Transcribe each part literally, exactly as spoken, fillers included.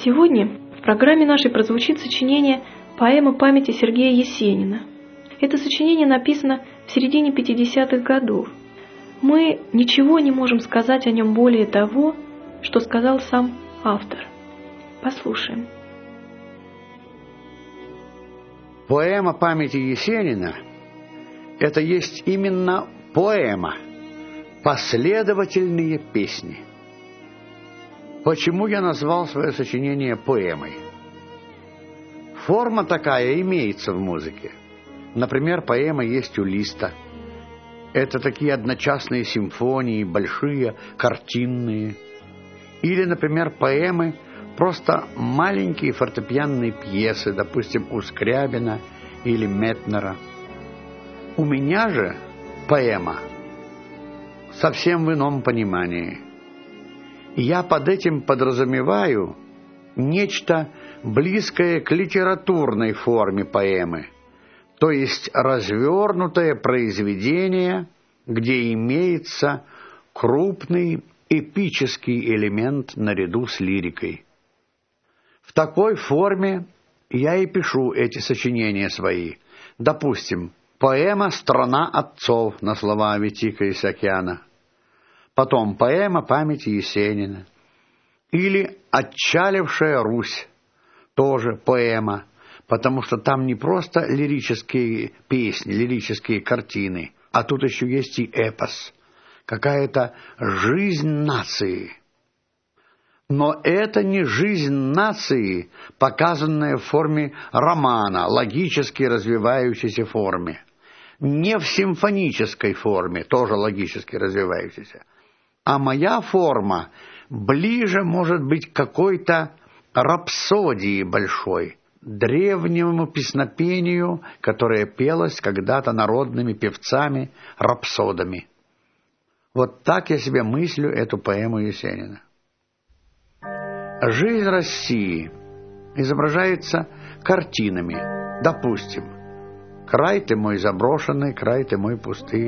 Сегодня в программе нашей прозвучит сочинение «Поэма памяти Сергея Есенина». Это сочинение написано в середине пятидесятых годов. Мы ничего не можем сказать о нем более того, что сказал сам автор. Послушаем. Поэма памяти Есенина – это есть именно поэма, последовательные песни. Почему я назвал свое сочинение поэмой? Форма такая имеется в музыке. Например, поэма есть у Листа. Это такие одночасные симфонии, большие, картинные. Или, например, поэмы просто маленькие фортепианные пьесы, допустим, у Скрябина или Метнера. У меня же поэма совсем в ином понимании. Я под этим подразумеваю нечто близкое к литературной форме поэмы, то есть развернутое произведение, где имеется крупный эпический элемент наряду с лирикой. В такой форме я и пишу эти сочинения свои. Допустим, поэма «Страна отцов» на слова Аветика Исаакяна. Потом поэма памяти Есенина. Или «Отчалившая Русь», тоже поэма, потому что там не просто лирические песни, лирические картины, а тут еще есть и эпос, какая-то жизнь нации. Но это не жизнь нации, показанная в форме романа, логически развивающейся форме. Не в симфонической форме, тоже логически развивающейся. А моя форма ближе, может быть, к какой-то рапсодии большой, древнему песнопению, которое пелось когда-то народными певцами-рапсодами. Вот так я себе мыслю эту поэму Есенина. Жизнь России изображается картинами. Допустим, «Край ты мой заброшенный, край ты мой пустырь».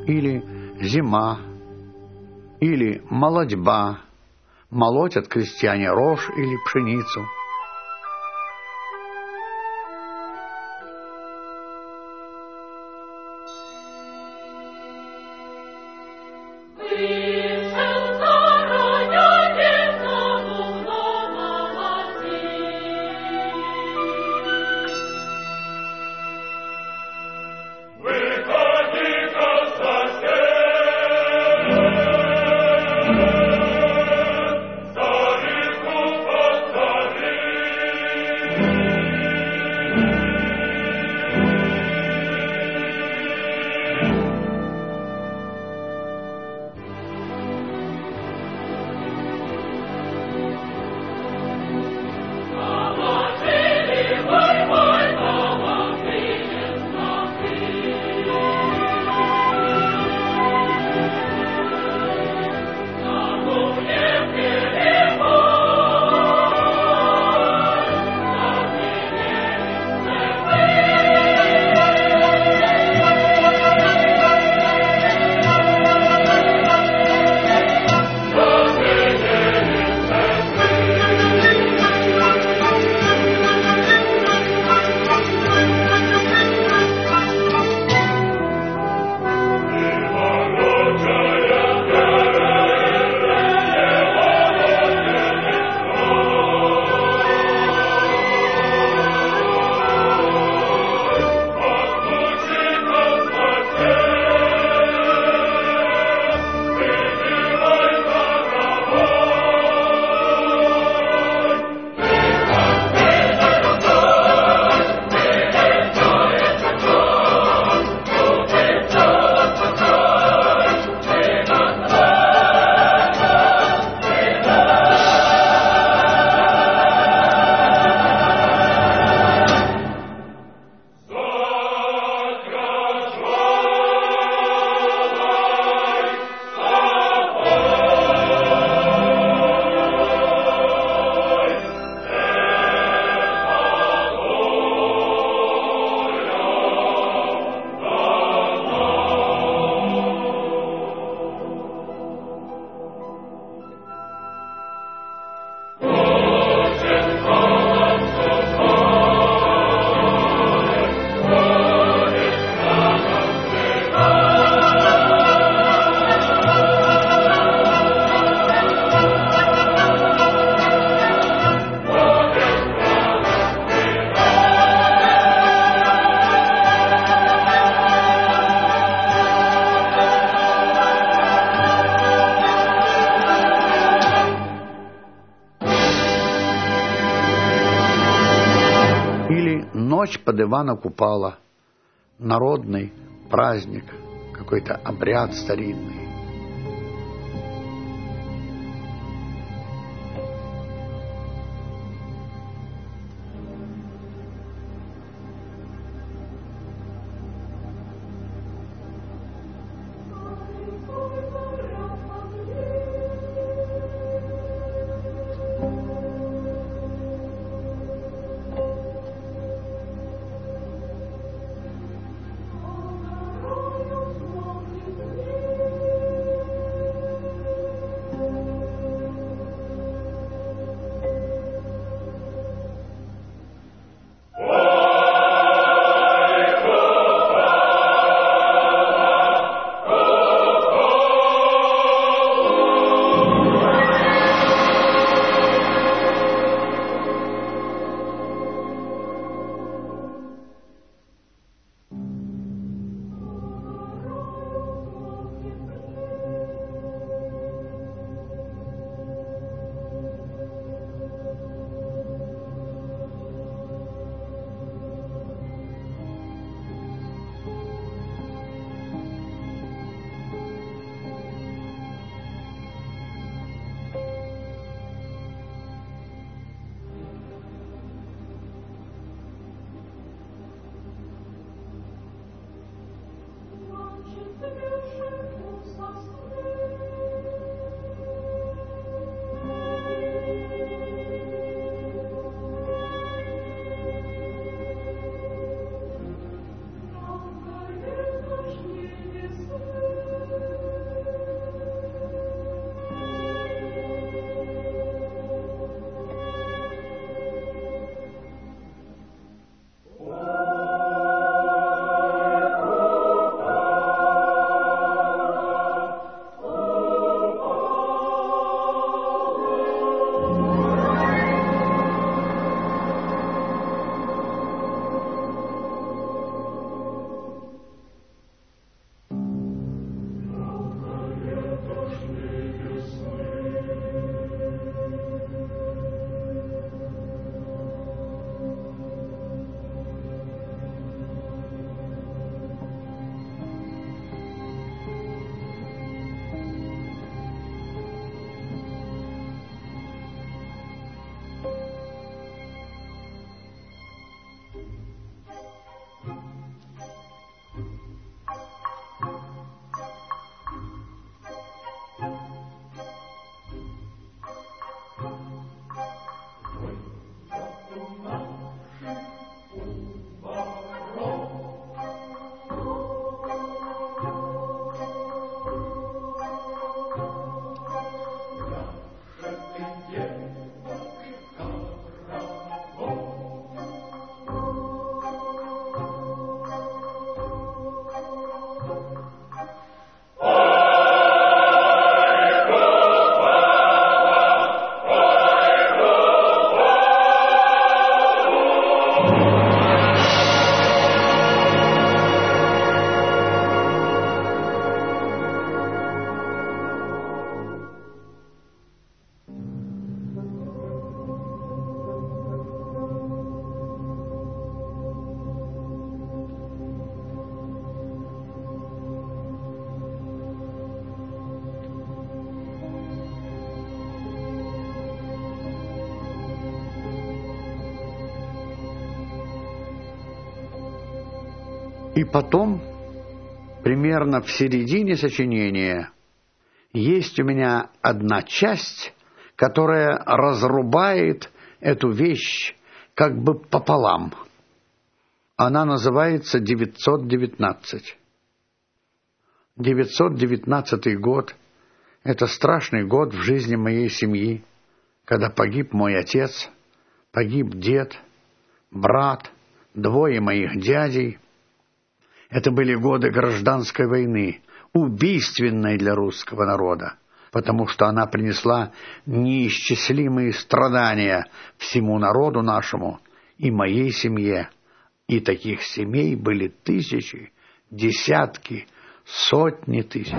или зима, или молодьба, молотят крестьяне рожь или пшеницу. Ночь под Ивана Купала, народный праздник, какой-то обряд старинный. И потом, примерно в середине сочинения, есть у меня одна часть, которая разрубает эту вещь как бы пополам. Она называется девятьсот девятнадцать. девятьсот девятнадцатый год – это страшный год в жизни моей семьи, когда погиб мой отец, погиб дед, брат, двое моих дядей. Это были годы гражданской войны, убийственной для русского народа, потому что она принесла неисчислимые страдания всему народу нашему и моей семье. И таких семей были тысячи, десятки, сотни тысяч.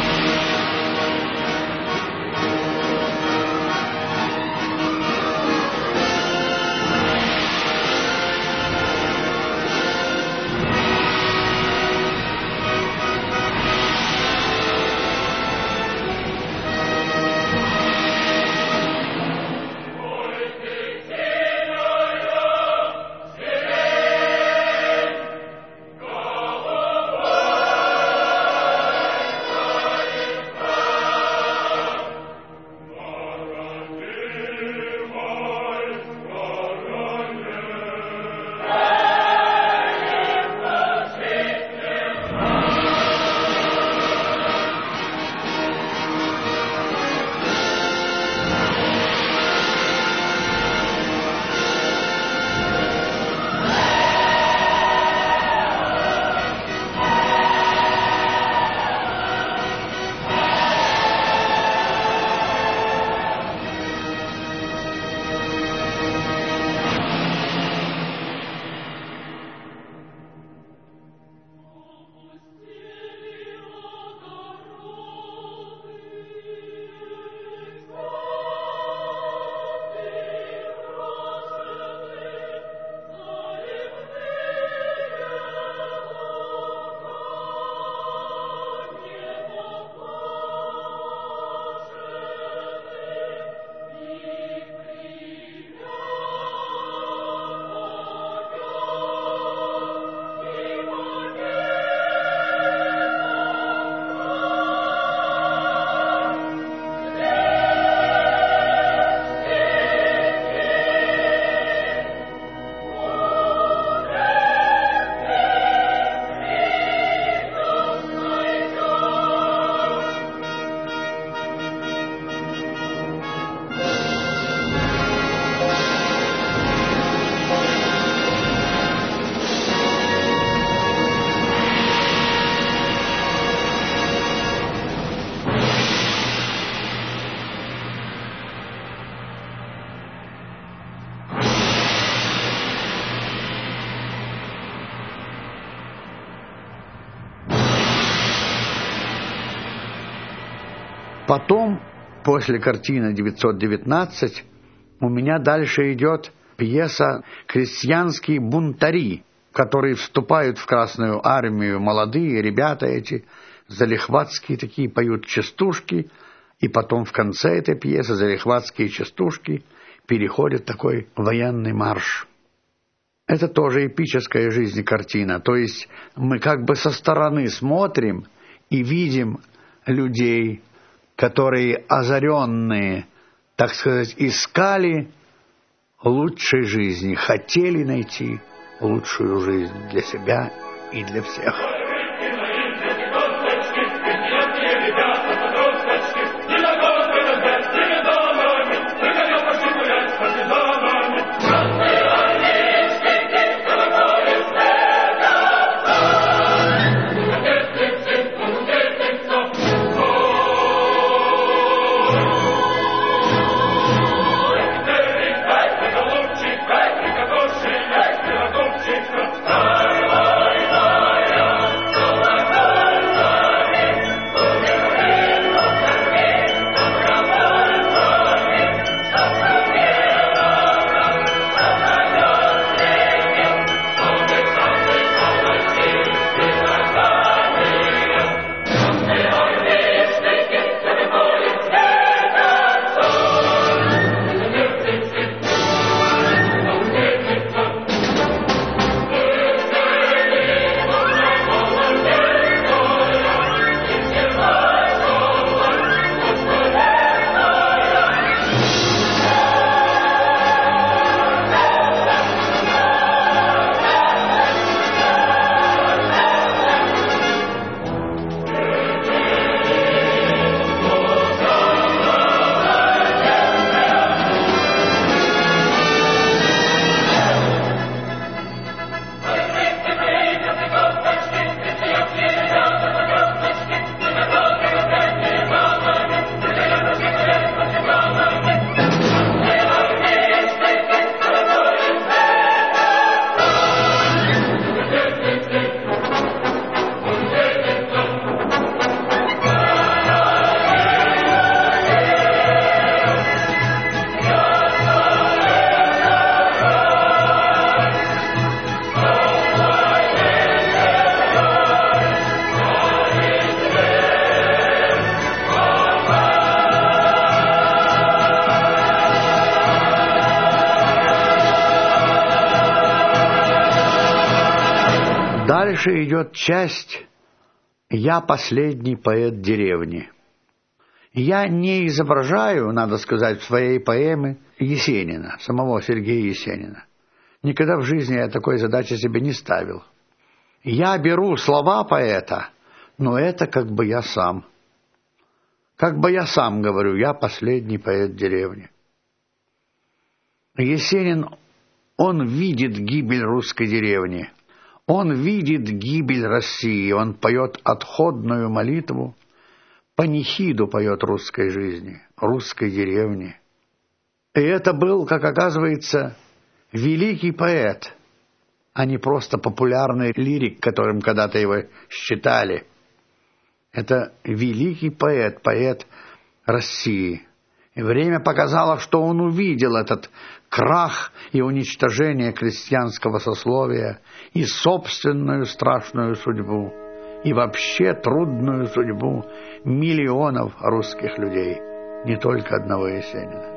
Потом, после картины девятьсот девятнадцать, у меня дальше идет пьеса «Крестьянские бунтари», которые вступают в Красную армию, молодые ребята эти, залихватские такие, поют частушки, и потом в конце этой пьесы залихватские частушки переходят в такой военный марш. Это тоже эпическая жизнь картина, то есть мы как бы со стороны смотрим и видим людей, которые озаренные, так сказать, искали лучшей жизни, хотели найти лучшую жизнь для себя и для всех. Bye. дальше идет часть «Я последний поэт деревни». Я не изображаю, надо сказать, в своей поэме Есенина, самого Сергея Есенина. Никогда в жизни я такой задачи себе не ставил. Я беру слова поэта, но это как бы я сам. Как бы я сам говорю, я последний поэт деревни. Есенин, он видит гибель русской деревни, он видит гибель России, он поет отходную молитву, панихиду поет русской жизни, русской деревни. И это был, как оказывается, великий поэт, а не просто популярный лирик, которым когда-то его считали. Это великий поэт, поэт России. И время показало, что он увидел этот крах и уничтожение крестьянского сословия и собственную страшную судьбу, и вообще трудную судьбу миллионов русских людей, не только одного Есенина.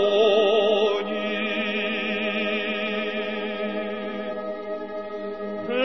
Hey!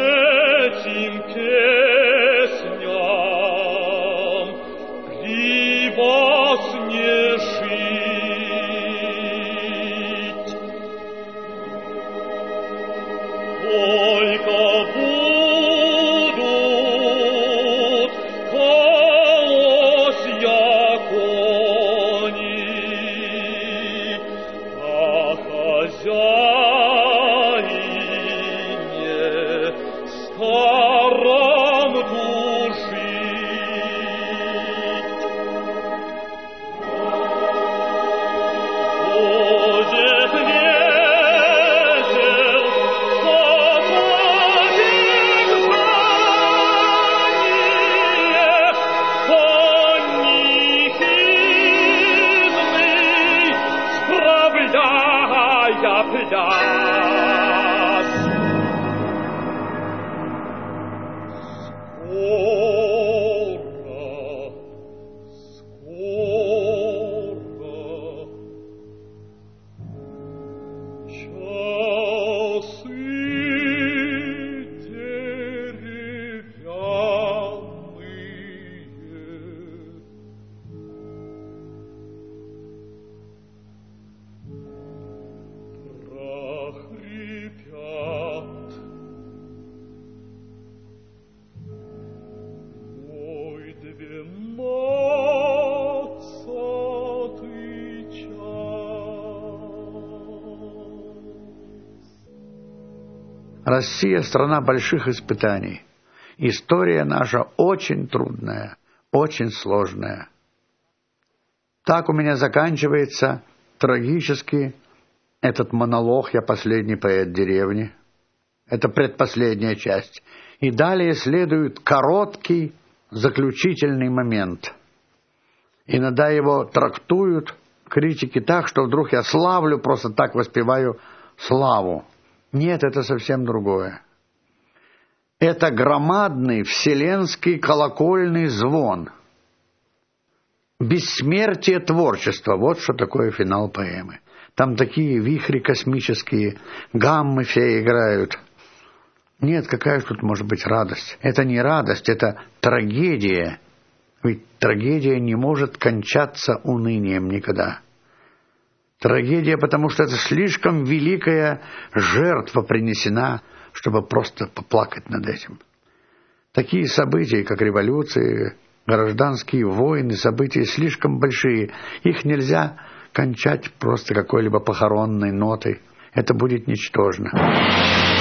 Россия – страна больших испытаний. История наша очень трудная, очень сложная. Так у меня заканчивается трагически этот монолог «Я последний поэт деревни». Это предпоследняя часть. И далее следует короткий заключительный момент. Иногда его трактуют критики так, что вдруг я славлю, просто так воспеваю славу. Нет, это совсем другое. Это громадный вселенский колокольный звон. Бессмертие творчества. Вот что такое финал поэмы. Там такие вихри космические, гаммы все играют. Нет, какая же тут может быть радость? Это не радость, это трагедия. Ведь трагедия не может кончаться унынием никогда. Трагедия, потому что это слишком великая жертва принесена, чтобы просто поплакать над этим. Такие события, как революции, гражданские войны, события слишком большие. Их нельзя кончать просто какой-либо похоронной нотой. Это будет ничтожно.